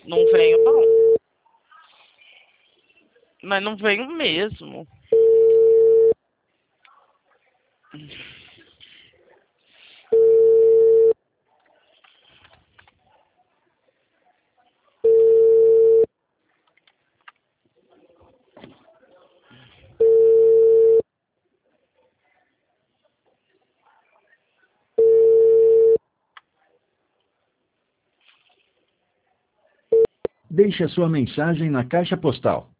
Não venho, não. Mas não venho mesmo. Deixe a sua mensagem na caixa postal